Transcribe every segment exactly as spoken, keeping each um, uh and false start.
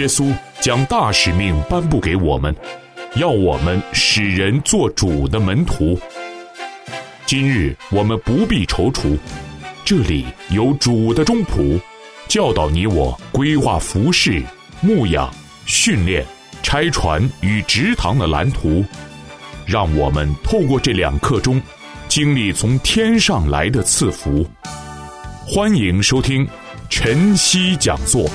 稣将大使命颁布给我们，要我们使人做主的门徒。今日我们不必踌躇，这里有主的中仆，教导你我规划服事、牧养、训练、拆船与植堂的蓝图，让我们透过这两刻钟经历从天上来的赐福。欢迎收听晨曦讲座。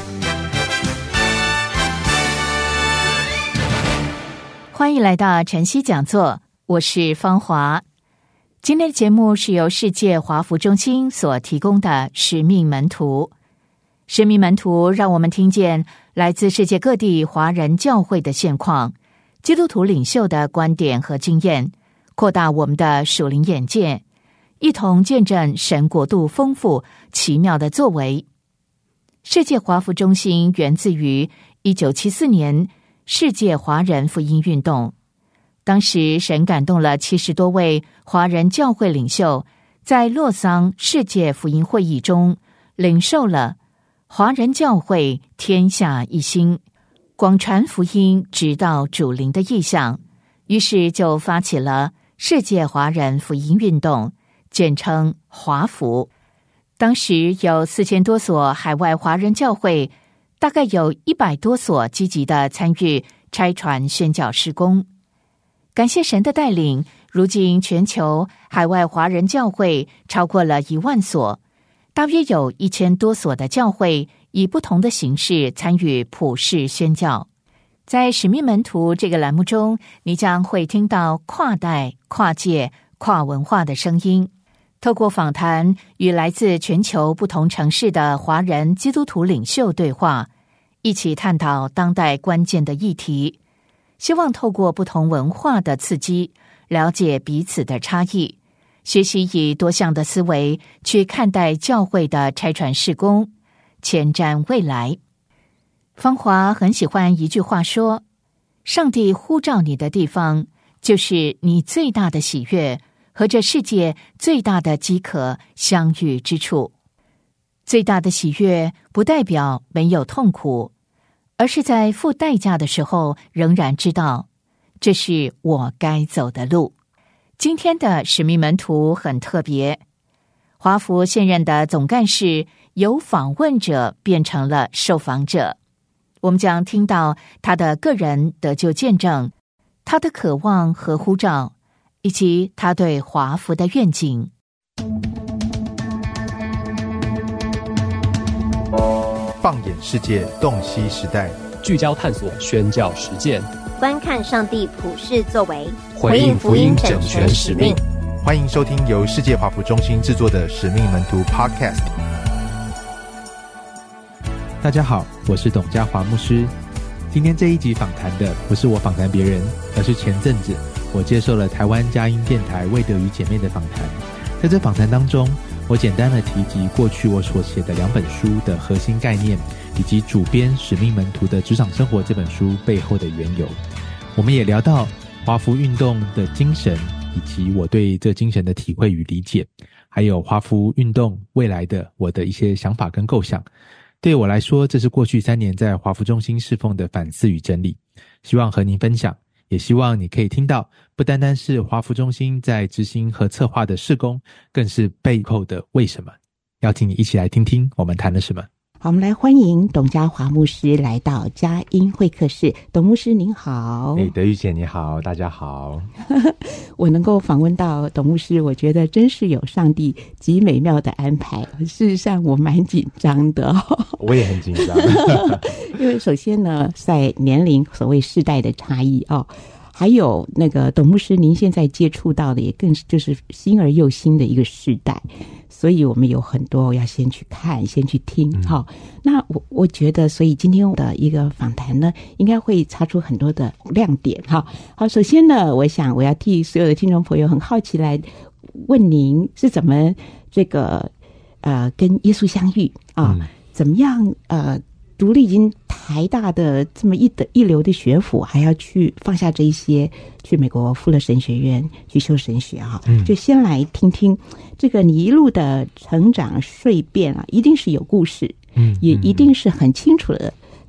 欢迎来到晨曦讲座，我是芳华。今天的节目是由世界华福中心所提供的使命门徒。使命门徒让我们听见来自世界各地华人教会的现况，基督徒领袖的观点和经验，扩大我们的属灵眼界，一同见证神国度丰富奇妙的作为。世界华福中心源自于一九七四年世界华人福音运动，当时神感动了七十多位华人教会领袖，在洛桑世界福音会议中领受了华人教会天下一心，广传福音直到主灵的意向，于是就发起了世界华人福音运动，简称华福。当时有四千多所海外华人教会，大概有一百多所积极的参与拆船宣教事工。感谢神的带领，如今全球海外华人教会超过了一万所，大约有一千多所的教会以不同的形式参与普世宣教。在使命门徒这个栏目中，你将会听到跨代、跨界、跨文化的声音，透过访谈与来自全球不同城市的华人基督徒领袖对话，一起探讨当代关键的议题，希望透过不同文化的刺激，了解彼此的差异，学习以多项的思维去看待教会的拆船事工，前瞻未来。芳华很喜欢一句话说，上帝呼召你的地方，就是你最大的喜悦和这世界最大的饥渴相遇之处。最大的喜悦不代表没有痛苦，而是在付代价的时候仍然知道这是我该走的路。今天的使命门徒很特别，华福现任的总干事由访问者变成了受访者，我们将听到他的个人得救见证，他的渴望和呼召，以及他对华福的愿景。 放眼世界，洞悉时代， 聚焦探索宣教实践， 观看上帝普世作为， 回应福音整全使命。 欢迎收听由世界华福中心制作的使命门徒 Podcast。 大家好，我是董家华牧师。今天这一集访谈的不是我访谈别人，而是前阵子我接受了台湾佳音电台魏德瑜姐妹的访谈。在这访谈当中，我简单的提及过去我所写的两本书的核心概念，以及主编使命门徒的职场生活这本书背后的缘由。我们也聊到华福运动的精神，以及我对这精神的体会与理解，还有华福运动未来的我的一些想法跟构想。对我来说，这是过去三年在华福中心侍奉的反思与整理，希望和您分享，也希望你可以听到不单单是华福中心在执行和策划的事工，更是背后的为什么。邀请你一起来听听我们谈了什么。 好，我们来欢迎董家华牧师来到佳音会客室。董牧师您好。 哎，德瑜姐你好，大家好。 我能够访问到董牧师，我觉得真是有上帝极美妙的安排。事实上我蛮紧张的、哦、 我也很紧张因为首先呢，在年龄所谓世代的差异哦，还有那个董牧师您现在接触到的也更是就是新而又新的一个世代，所以我们有很多要先去看先去听、嗯、好，那我我觉得所以今天的一个访谈呢应该会擦出很多的亮点。好好，首先呢我想我要替所有的听众朋友很好奇来问您是怎么这个呃跟耶稣相遇啊、嗯、怎么样呃读了已经台大的这么一的一流的学府，还要去放下这一些，去美国富勒神学院去修神学啊、嗯，就先来听听这个你一路的成长蜕变啊，一定是有故事，嗯，也一定是很清楚的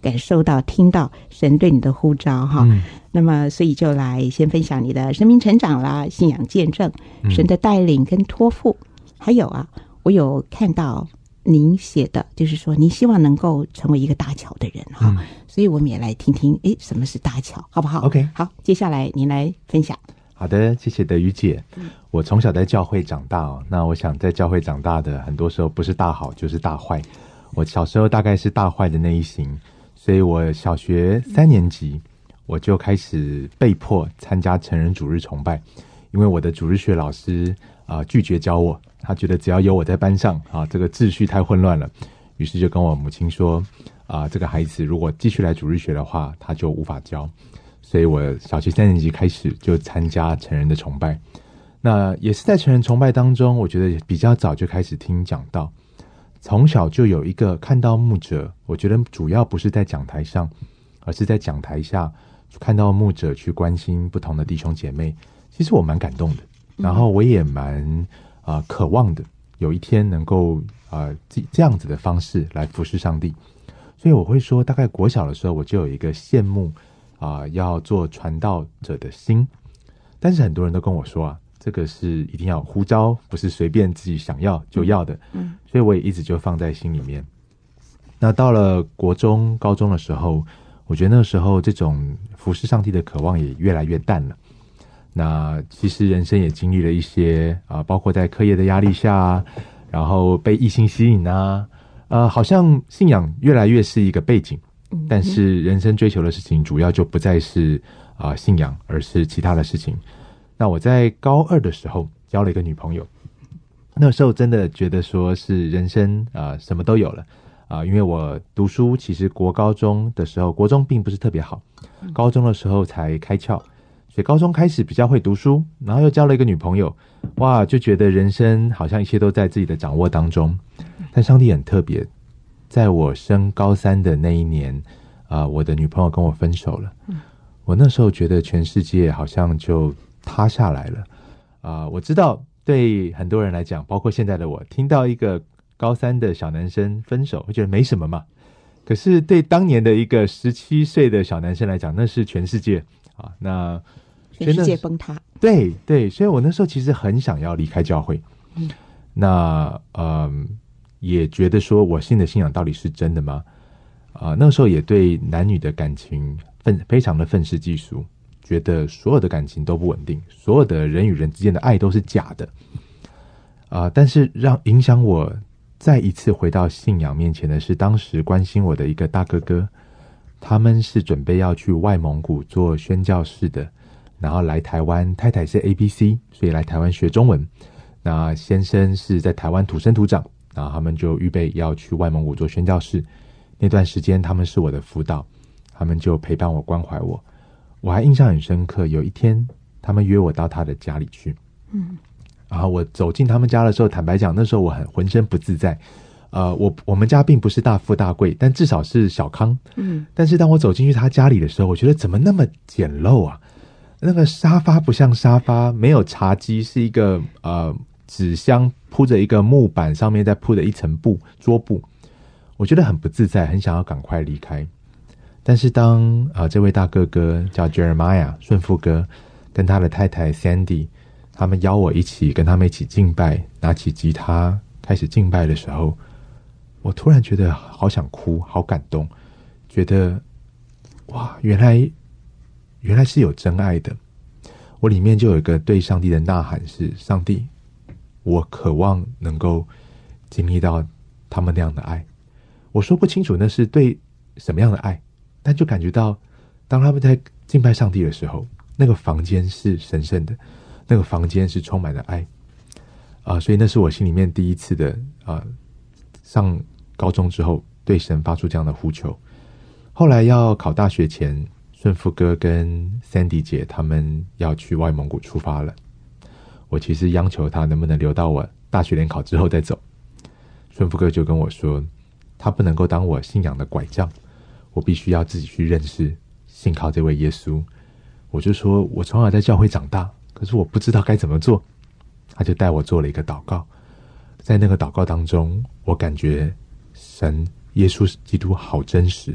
感受到、听到神对你的呼召哈。嗯、那么，所以就来先分享你的生命成长啦、信仰见证、神的带领跟托付，嗯、还有啊，我有看到您写的，就是说您希望能够成为一个搭桥的人哈。嗯、所以我们也来听听，诶，什么是搭桥，好不好 ？OK， 好，接下来您来分享。 好的，谢谢德瑜姐。我从小在教会长大哦，那我想在教会长大的，很多时候不是大好就是大坏。我小时候大概是大坏的那一型，所以我小学三年级我就开始被迫参加成人主日崇拜，因为我的主日学老师啊、呃、拒绝教我，他觉得只要有我在班上啊，这个秩序太混乱了，于是就跟我母亲说啊、呃，这个孩子如果继续来主日学的话，他就无法教。所以我小学三年级开始就参加成人的崇拜，那也是在成人崇拜当中，我觉得比较早就开始听讲道，从小就有一个看到牧者，我觉得主要不是在讲台上，而是在讲台下看到牧者去关心不同的弟兄姐妹，其实我蛮感动的，然后我也蛮啊、呃、渴望的，有一天能够啊、呃、这样子的方式来服侍上帝，所以我会说，大概国小的时候我就有一个羡慕啊、呃，要做传道者的心，但是很多人都跟我说啊，这个是一定要呼召，不是随便自己想要就要的。嗯，所以我也一直就放在心里面。那到了国中、高中的时候，我觉得那个时候这种服侍上帝的渴望也越来越淡了。那其实人生也经历了一些啊、呃，包括在课业的压力下，然后被异性吸引啊，呃，好像信仰越来越是一个背景。但是人生追求的事情主要就不再是啊、呃、信仰，而是其他的事情。那我在高二的时候交了一个女朋友，那时候真的觉得说是人生啊、呃、什么都有了啊、呃，因为我读书其实国高中的时候，国中并不是特别好，高中的时候才开窍，所以高中开始比较会读书，然后又交了一个女朋友，哇，就觉得人生好像一切都在自己的掌握当中。但上帝很特别。在我升高三的那一年，啊、呃，我的女朋友跟我分手了。嗯、我那时候觉得全世界好像就塌下来了。啊、呃，我知道对很多人来讲，包括现在的我，听到一个高三的小男生分手，会觉得没什么嘛。可是对当年的一个十七岁的小男生来讲，那是全世界啊，那全世界崩塌。 对对，所以我那时候其实很想要离开教会。嗯，那嗯。也觉得说我信的信仰到底是真的吗？啊、呃，那个时候也对男女的感情愤非常的愤世嫉俗，觉得所有的感情都不稳定，所有的人与人之间的爱都是假的。啊、呃，但是让影响我再一次回到信仰面前的是，当时关心我的一个大哥哥，他们是准备要去外蒙古做宣教士的，然后来台湾，太太是 A B C， 所以来台湾学中文。那先生是在台湾土生土长。然后他们就预备要去外蒙古做宣教士，那段时间他们是我的辅导，他们就陪伴我关怀我，我还印象很深刻。有一天他们约我到他的家里去，嗯，然后我走进他们家的时候，坦白讲那时候我很浑身不自在，呃，我我们家并不是大富大贵，但至少是小康，嗯，但是当我走进去他家里的时候，我觉得怎么那么简陋啊，那个沙发不像沙发，没有茶几，是一个呃纸箱铺着一个木板，上面再铺着一层布桌布，我觉得很不自在，很想要赶快离开。但是当啊、呃、这位大哥哥叫 Jeremiah 顺富哥跟他的太太 Sandy 他们邀我一起跟他们一起敬拜，拿起吉他开始敬拜的时候，我突然觉得好想哭，好感动，觉得哇，原来原来是有真爱的。我里面就有一个对上帝的呐喊是，上帝，我渴望能够经历到他们那样的爱。我说不清楚那是对什么样的爱，但就感觉到当他们在敬拜上帝的时候，那个房间是神圣的，那个房间是充满了爱啊、呃！所以那是我心里面第一次的啊、呃，上高中之后对神发出这样的呼求。后来要考大学前，顺富哥跟 Sandy 姐他们要去外蒙古出发了。我其实央求他能不能留到我大学联考之后再走。顺富哥就跟我说，他不能够当我信仰的拐杖，我必须要自己去认识信靠这位耶稣。我就说我从小在教会长大，可是我不知道该怎么做。他就带我做了一个祷告，在那个祷告当中，我感觉神耶稣基督好真实，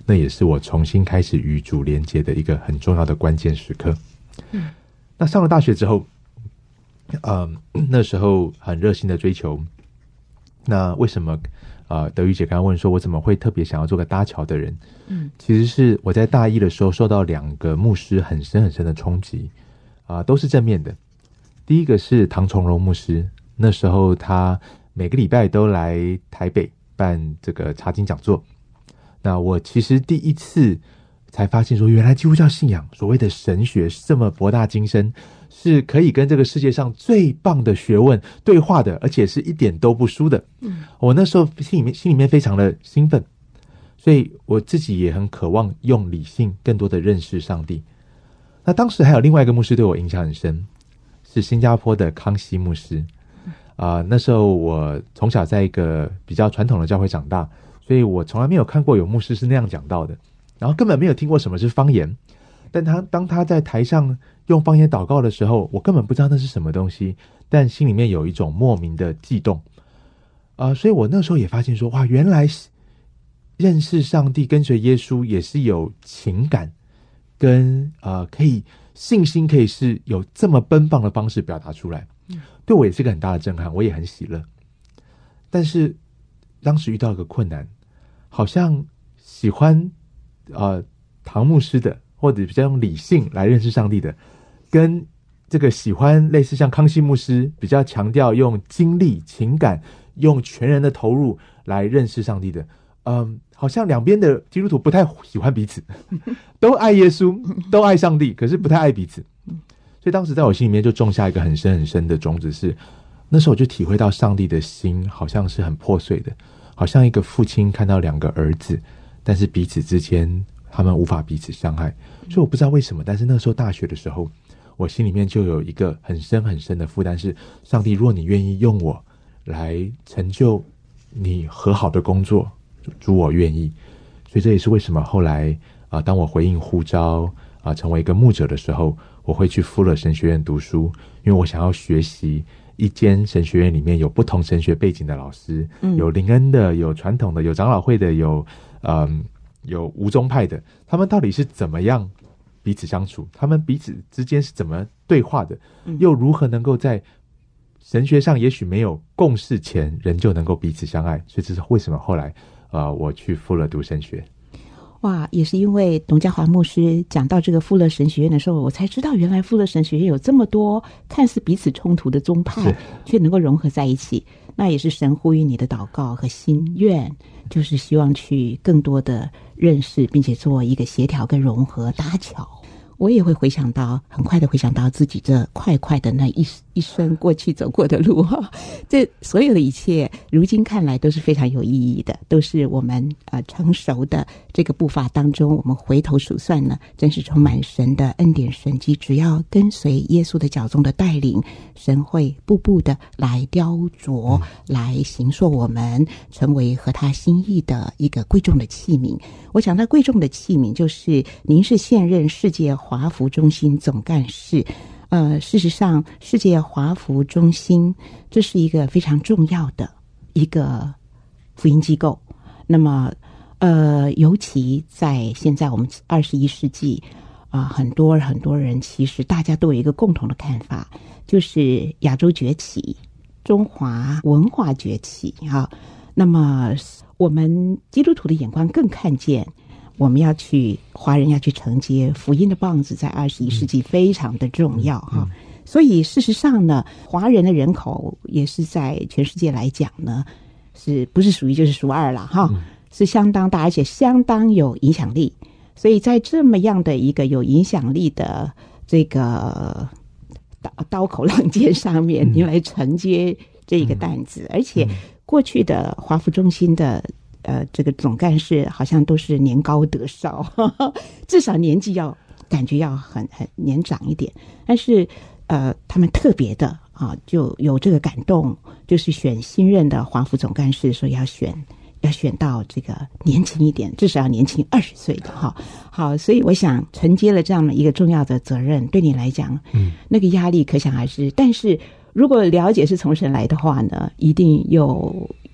那也是我重新开始与主连结的一个很重要的关键时刻。嗯，那上了大学之后，呃，那时候很热心的追求。那为什么呃，德瑜姐刚刚问说我怎么会特别想要做个搭桥的人？嗯，其实是我在大一的时候受到两个牧师很深很深的冲击，啊、呃，都是正面的。第一个是唐崇荣牧师，那时候他每个礼拜都来台北办这个查经讲座。那我其实第一次才发现说，原来基督教信仰所谓的神学是这么博大精深，是可以跟这个世界上最棒的学问对话的，而且是一点都不输的。嗯，我那时候心里面心里面非常的兴奋，所以我自己也很渴望用理性更多的认识上帝。那当时还有另外一个牧师对我影响很深，是新加坡的康熙牧师。啊、呃，那时候我从小在一个比较传统的教会长大，所以我从来没有看过有牧师是那样讲道的，然后根本没有听过什么是方言。但他当他在台上用方言祷告的时候，我根本不知道那是什么东西，但心里面有一种莫名的悸动。啊、呃，所以我那时候也发现说，哇，原来认识上帝、跟随耶稣也是有情感，跟呃可以信心可以是有这么奔放的方式表达出来。对我也是个很大的震撼，我也很喜乐。但是当时遇到一个困难，好像喜欢呃唐牧师的，或者比较用理性来认识上帝的，跟这个喜欢类似像康熙牧师比较强调用精力、情感、用全人的投入来认识上帝的，嗯，好像两边的基督徒不太喜欢彼此，都爱耶稣，都爱上帝，可是不太爱彼此。所以当时在我心里面就种下一个很深很深的种子，是那时候我就体会到上帝的心好像是很破碎的，好像一个父亲看到两个儿子，但是彼此之间他们无法彼此相爱。所以我不知道为什么，但是那时候大学的时候，我心里面就有一个很深很深的负担，是上帝，若你愿意用我来成就你和好的工作，主我愿意。所以这也是为什么后来啊、呃，当我回应呼召啊、呃，成为一个牧者的时候，我会去富勒神学院读书，因为我想要学习一间神学院里面有不同神学背景的老师，嗯、有灵恩的，有传统的，有长老会的，有嗯有无宗派的，他们到底是怎么样彼此相处？他们彼此之间是怎么对话的？嗯、又如何能够在神学上也许没有共识前，人就能够彼此相爱？所以这是为什么后来呃我去富勒读神学。 哇，也是因为董家华牧师讲到这个富勒神学院的时候，我才知道原来富勒神学院有这么多看似彼此冲突的宗派，却能够融合在一起。那也是神呼吁你的祷告和心愿，就是希望去更多的认识，并且做一个协调跟融合搭桥。我也会回想到，很快的回想到自己这快快的那一一生过去走过的路哈，这所有的一切，如今看来都是非常有意义的，都是我们呃成熟的这个步伐当中，我们回头数算呢，真是充满神的恩典神迹。只要跟随耶稣的脚踪的带领，神会步步的来雕琢，来形塑我们，成为合他心意的一个贵重的器皿。我想到贵重的器皿，就是您是现任世界华福中心总干事。呃，事实上，世界华福中心这是一个非常重要的一个福音机构。那么，呃，尤其在现在我们二十一世纪啊、呃，很多很多人其实大家都有一个共同的看法，就是亚洲崛起，中华文化崛起啊。那么，我们基督徒的眼光更看见，我们要去华人要去承接福音的棒子，在二十一世纪非常的重要哈、嗯嗯。所以事实上呢，华人的人口也是在全世界来讲呢，是不是属于就是数二了哈、嗯？是相当大，而且相当有影响力。所以在这么样的一个有影响力的这个刀刀口浪尖上面，您、嗯、来承接这一个担子，嗯、而且。过去的华福中心的呃这个总干事好像都是年高德少，呵呵至少年纪要感觉要很很年长一点，但是呃他们特别的啊就有这个感动，就是选新任的华福总干事，所以要选要选到这个年轻一点，至少要年轻二十岁的哈。好，所以我想承接了这样的一个重要的责任，对你来讲，嗯，那个压力可想而知，但是。如果了解是从神来的话呢，一定又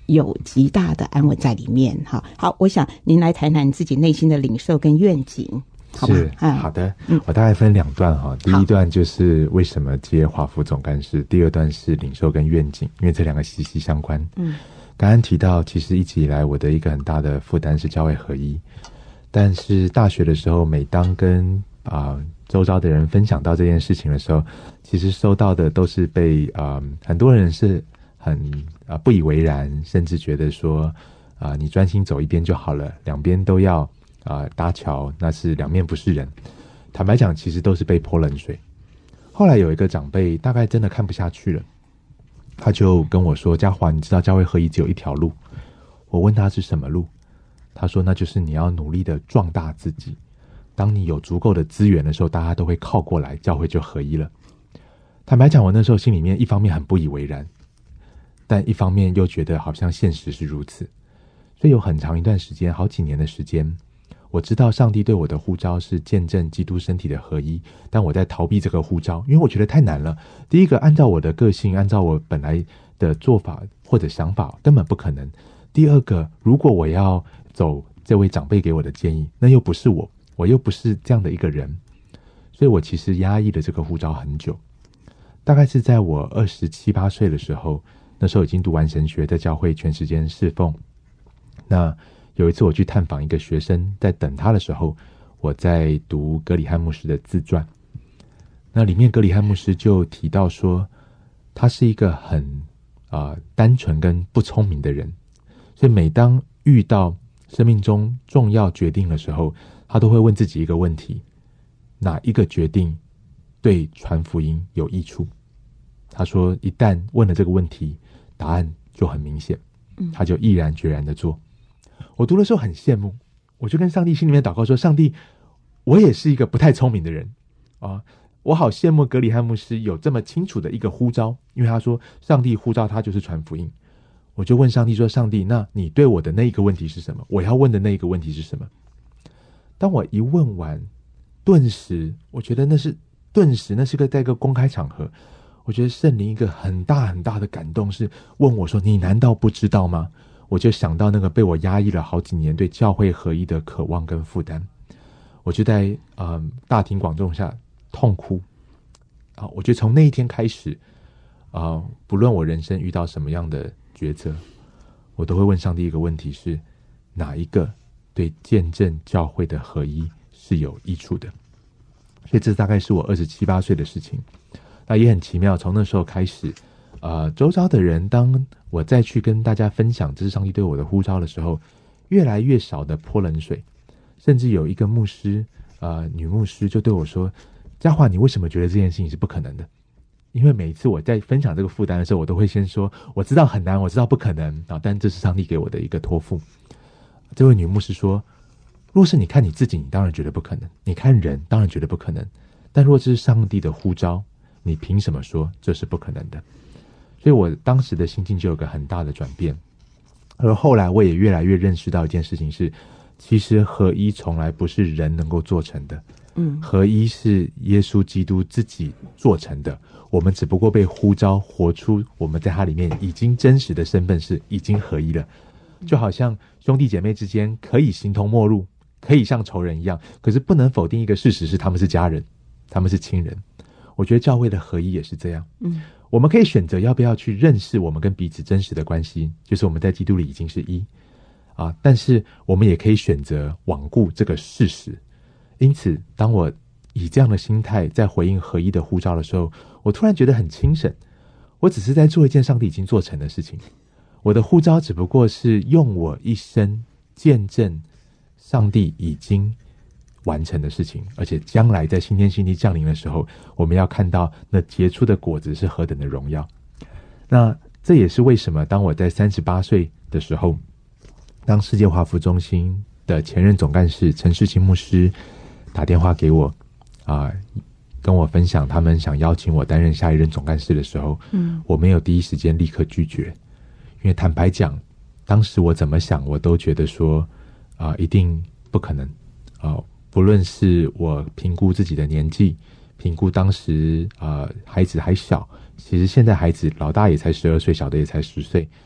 有极大的安稳在里面。好，好，我想您来谈谈自己内心的领受跟愿景，好吧？ 是， 嗯、 好的，嗯，我大概分两段哈。第一段就是为什么接华福总干事，第二段是领受跟愿景，因为这两个息息相关。嗯，刚刚提到，其实一直以来我的一个很大的负担是教会合一，但是大学的时候，每当跟啊、呃、周遭的人分享到这件事情的时候，其实收到的都是被啊、呃、很多人是很啊、呃、不以为然，甚至觉得说啊、呃、你专心走一边就好了，两边都要啊、呃、搭桥，那是两面不是人。坦白讲，其实都是被泼冷水。后来有一个长辈大概真的看不下去了，他就跟我说：“嘉华，你知道教会合一只有一条路。”我问他是什么路，他说那就是你要努力的壮大自己。当你有足够的资源的时候，大家都会靠过来，教会就合一了。坦白讲，我那时候心里面一方面很不以为然，但一方面又觉得好像现实是如此。所以有很长一段时间，好几年的时间，我知道上帝对我的呼召是见证基督身体的合一，但我在逃避这个呼召，因为我觉得太难了。第一个，按照我的个性，按照我本来的做法或者想法，根本不可能。第二个，如果我要走这位长辈给我的建议，那又不是我，我又不是这样的一个人，所以我其实压抑了这个呼召很久。大概是在我二十七八岁的时候，那时候已经读完神学，在教会全时间侍奉。那有一次我去探访一个学生，在等他的时候，我在读葛里汉牧师的自传。那里面葛里汉牧师就提到说，他是一个很啊、呃、单纯跟不聪明的人，所以每当遇到生命中重要决定的时候，他都会问自己一个问题：哪一个决定对传福音有益处？他说，一旦问了这个问题，答案就很明显，他就毅然决然的做。我读的时候很羡慕，我就跟上帝心里面祷告说：上帝，我也是一个不太聪明的人啊，我好羡慕葛里汉牧师有这么清楚的一个呼召，因为他说上帝呼召他就是传福音。我就问上帝说：上帝，那你对我的那一个问题是什么？我要问的那一个问题是什么？当我一问完，顿时我觉得那是顿时那是个在一个公开场合，我觉得圣灵一个很大很大的感动是问我说：你难道不知道吗？我就想到那个被我压抑了好几年对教会合一的渴望跟负担，我就在、呃、大庭广众下痛哭啊！我觉得从那一天开始啊、呃，不论我人生遇到什么样的抉择，我都会问上帝一个问题是：哪一个对见证教会的合一是有益处的？所以这大概是我二十七八岁的事情。那也很奇妙，从那时候开始呃，周遭的人，当我再去跟大家分享这是上帝对我的呼召的时候，越来越少的泼冷水，甚至有一个牧师呃，女牧师就对我说：嘉华，你为什么觉得这件事情是不可能的？因为每一次我在分享这个负担的时候，我都会先说我知道很难，我知道不可能啊，但这是上帝给我的一个托付。这位女牧师说：若是你看你自己，你当然觉得不可能，你看人当然觉得不可能，但若这是上帝的呼召，你凭什么说这是不可能的？所以我当时的心境就有个很大的转变。而后来我也越来越认识到一件事情是，其实合一从来不是人能够做成的，嗯，合一是耶稣基督自己做成的，我们只不过被呼召活出我们在他里面已经真实的身份是已经合一了。就好像兄弟姐妹之间可以形同陌路，可以像仇人一样，可是不能否定一个事实是他们是家人，他们是亲人。我觉得教会的合一也是这样，嗯，我们可以选择要不要去认识我们跟彼此真实的关系，就是我们在基督里已经是一啊，但是我们也可以选择罔顾这个事实。因此当我以这样的心态在回应合一的呼召的时候，我突然觉得很轻省，我只是在做一件上帝已经做成的事情，我的呼召只不过是用我一生见证上帝已经完成的事情，而且将来在新天新地降临的时候，我们要看到那结出的果子是何等的荣耀。那这也是为什么当我在三十八岁的时候，当世界华福中心的前任总干事陈世清牧师打电话给我啊、呃，跟我分享他们想邀请我担任下一任总干事的时候，嗯，我没有第一时间立刻拒绝，因为坦白讲，当时我怎么想我都觉得说啊、呃，一定不可能啊、呃，不论是我评估自己的年纪，评估当时啊、呃、孩子还小，其实现在孩子老大也才十二岁，小的也才十岁，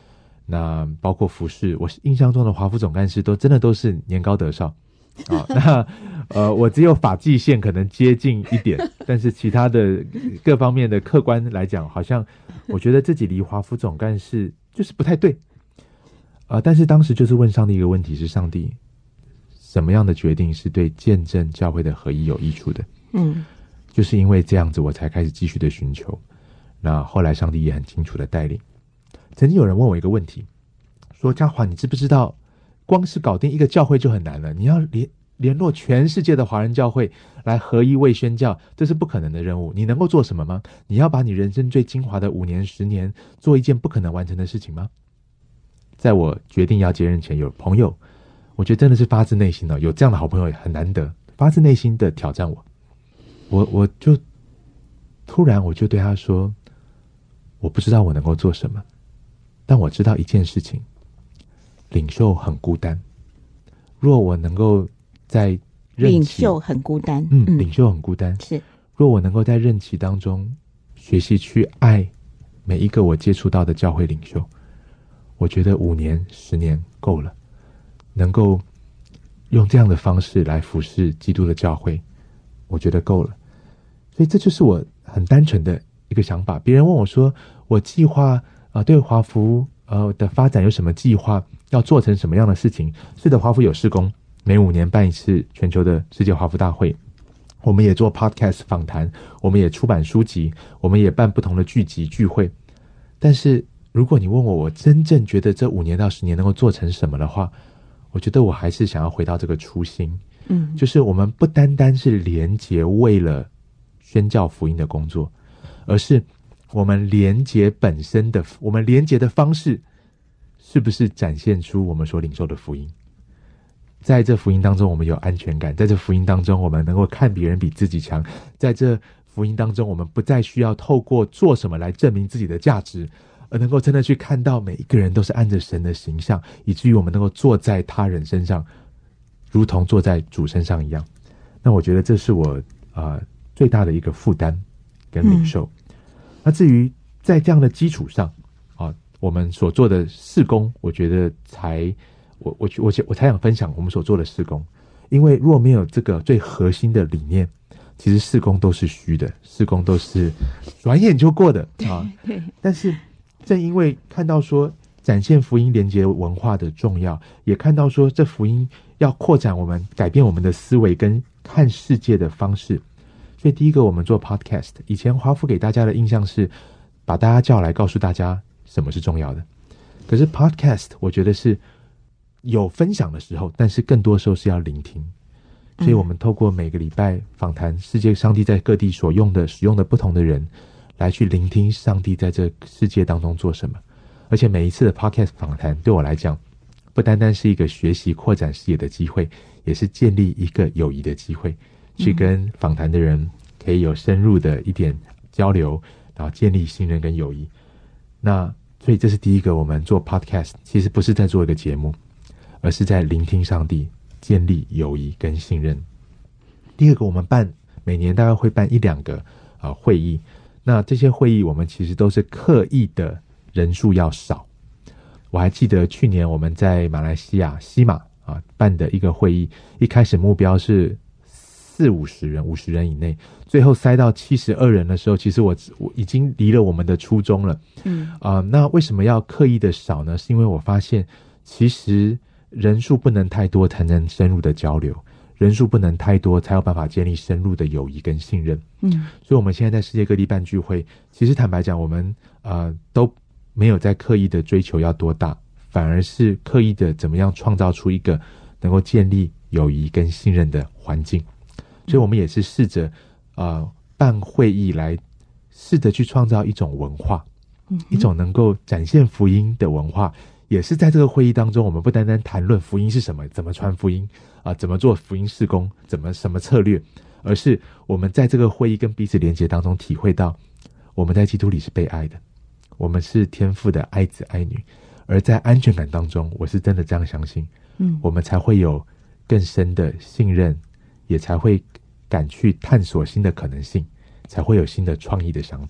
那包括服饰，我印象中的华服总干事都真的都是年高德少啊。那呃，我只有发际线可能接近一点，但是其他的各方面的客观来讲，好像我觉得自己离华服总干事就是不太对啊、呃。但是当时就是问上帝一个问题，是上帝什么样的决定是对见证教会的合一有益处的？嗯，就是因为这样子，我才开始继续的寻求。那后来上帝也很清楚的带领。曾经有人问我一个问题，说嘉华，你知不知道光是搞定一个教会就很难了，你要联联络全世界的华人教会来合一为宣教，这是不可能的任务，你能够做什么吗？你要把你人生最精华的五年十年做一件不可能完成的事情吗？在我决定要接任前，有朋友我觉得真的是发自内心的，有这样的好朋友很难得，发自内心的挑战我，我我就突然我就对他说，我不知道我能够做什么，但我知道一件事情，领袖很孤单。若我能够在任期， 领袖很孤单， 嗯，领袖很孤单。 是， 若我能够在任期当中学习去爱每一个我接触到的教会领袖，我觉得五年、十年够了，能够用这样的方式来服侍基督的教会，我觉得够了。所以这就是我很单纯的一个想法。别人问我说，我计划啊、呃，对华福呃的发展有什么计划？要做成什么样的事情？是的，华福有事工，每五年办一次全球的世界华福大会，我们也做 podcast 访谈，我们也出版书籍，我们也办不同的聚集聚会。但是如果你问我，我真正觉得这五年到十年能够做成什么的话，我觉得我还是想要回到这个初心，嗯，就是我们不单单是连结为了宣教福音的工作，而是我们连结本身的，我们连结的方式是不是展现出我们所领受的福音？在这福音当中我们有安全感，在这福音当中我们能够看别人比自己强，在这福音当中我们不再需要透过做什么来证明自己的价值，而能够真的去看到每一个人都是按着神的形象，以至于我们能够坐在他人身上如同坐在主身上一样。那我觉得这是我、呃、最大的一个负担跟领受、嗯、那至于在这样的基础上我们所做的事工，我觉得才我我我我才想分享我们所做的事工。因为若没有这个最核心的理念，其实事工都是虚的，事工都是转眼就过的啊。但是正因为看到说展现福音连结文化的重要，也看到说这福音要扩展我们，改变我们的思维跟看世界的方式，所以第一个我们做 podcast。 以前华福给大家的印象是把大家叫来告诉大家什么是重要的，可是 podcast 我觉得是有分享的时候，但是更多时候是要聆听。所以我们透过每个礼拜访谈世界上帝在各地所用的使用的不同的人，来去聆听上帝在这世界当中做什么。而且每一次的 podcast 访谈对我来讲，不单单是一个学习扩展视野的机会，也是建立一个友谊的机会，去跟访谈的人可以有深入的一点交流，然后建立信任跟友谊。那所以这是第一个，我们做 podcast 其实不是在做一个节目，而是在聆听上帝，建立友谊跟信任。第二个，我们办每年大概会办一两个、呃、会议，那这些会议我们其实都是刻意的人数要少。我还记得去年我们在马来西亚西马啊办的一个会议，一开始目标是四五十人，五十人以内，最后塞到七十二人的时候，其实我我已经离了我们的初衷了。嗯啊、呃，那为什么要刻意的少呢？是因为我发现，其实人数不能太多才能深入的交流，人数不能太多才有办法建立深入的友谊跟信任。嗯，所以我们现在在世界各地办聚会，其实坦白讲，我们呃都没有在刻意的追求要多大，反而是刻意的怎么样创造出一个能够建立友谊跟信任的环境。所以我们也是试着呃办会议来试着去创造一种文化、嗯、一种能够展现福音的文化。也是在这个会议当中，我们不单单谈论福音是什么，怎么传福音啊、呃，怎么做福音事工，怎么什么策略，而是我们在这个会议跟彼此连结当中体会到，我们在基督里是被爱的，我们是天父的爱子爱女，而在安全感当中，我是真的这样相信，嗯，我们才会有更深的信任，也才会敢去探索新的可能性，才会有新的创意的想法。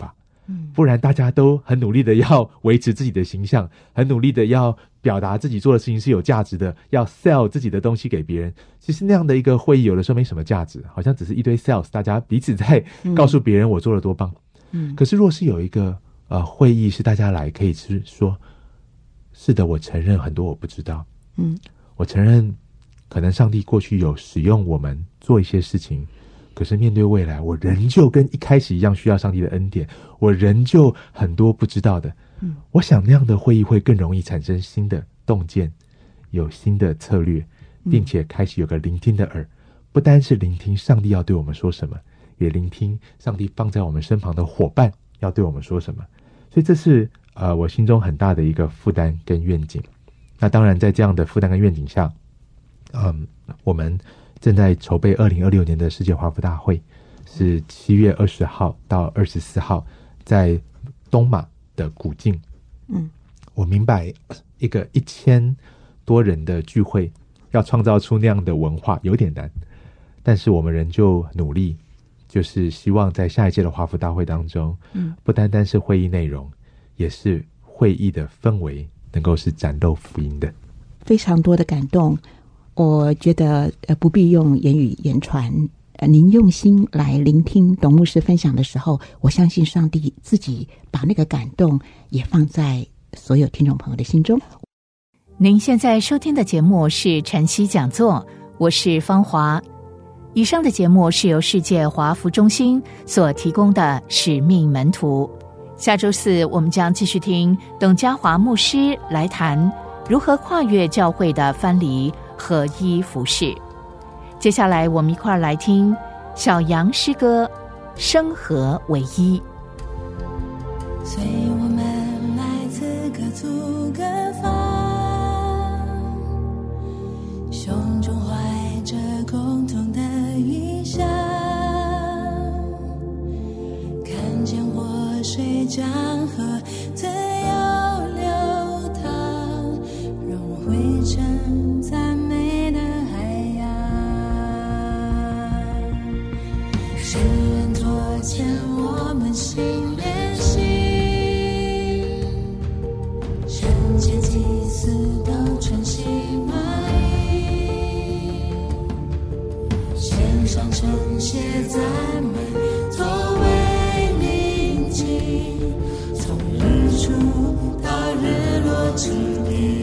嗯，不然大家都很努力的要维持自己的形象，很努力的要表达自己做的事情是有价值的，要 sell 自己的东西给别人。其实那样的一个会议有的时候没什么价值，好像只是一堆 sales， 大家彼此在告诉别人我做了多棒。嗯，可是若是有一个呃会议是大家来可以是说，是的，我承认很多我不知道。嗯，我承认可能上帝过去有使用我们做一些事情，可是面对未来，我仍旧跟一开始一样需要上帝的恩典，我仍旧很多不知道的。嗯，我想那样的会议会更容易产生新的洞见，有新的策略，并且开始有个聆听的耳，不单是聆听上帝要对我们说什么，也聆听上帝放在我们身旁的伙伴要对我们说什么。所以这是呃我心中很大的一个负担跟愿景。那当然在这样的负担跟愿景下，嗯，我们正在筹备二零二六年的世界华福大会，是七月二十号到二十四号在东马的古晋。嗯，我明白一个一千多人的聚会要创造出那样的文化有点难，但是我们仍旧努力，就是希望在下一届的华福大会当中，嗯，不单单是会议内容，也是会议的氛围能够是展露福音的。 非常多的感动，我觉得呃不必用言语言传，呃您用心来聆听董牧师分享的时候，我相信上帝自己把那个感动也放在所有听众朋友的心中。 您现在收听的节目是晨曦讲座，我是芳华。以上的节目是由世界华福中心所提供的使命门徒。下周四我们将继续听董家华牧师来谈如何跨越教会的藩篱，合一服事。接下来我们一块儿来听小杨诗歌生和为一。 随我们来自各族各方，胸中怀着共同的意向，看见活水江河自由流淌，融汇成赞美的海洋。世人左牵我们心连心，圣洁祭司都全心满意，献上称谢赞美作为铭记，从日出到日落之地。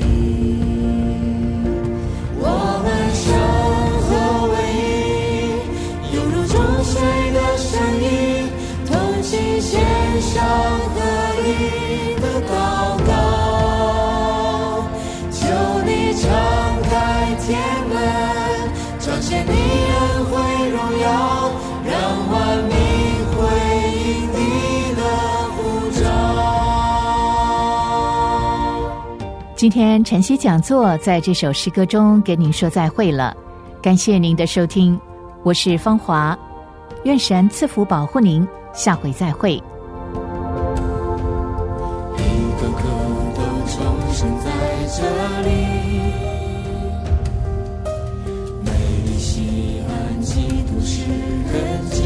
我们生和为一，犹如众水的声音，同心献上合一的祷告。求你敞开天门，彰显你恩惠荣耀，让万民回应你的呼召。 今天晨曦讲座在这首诗歌中跟您说再会了，感谢您的收听，我是芳华，愿神赐福保护您，下回再会。 一个个都重生在这里，美丽西安基督是人间。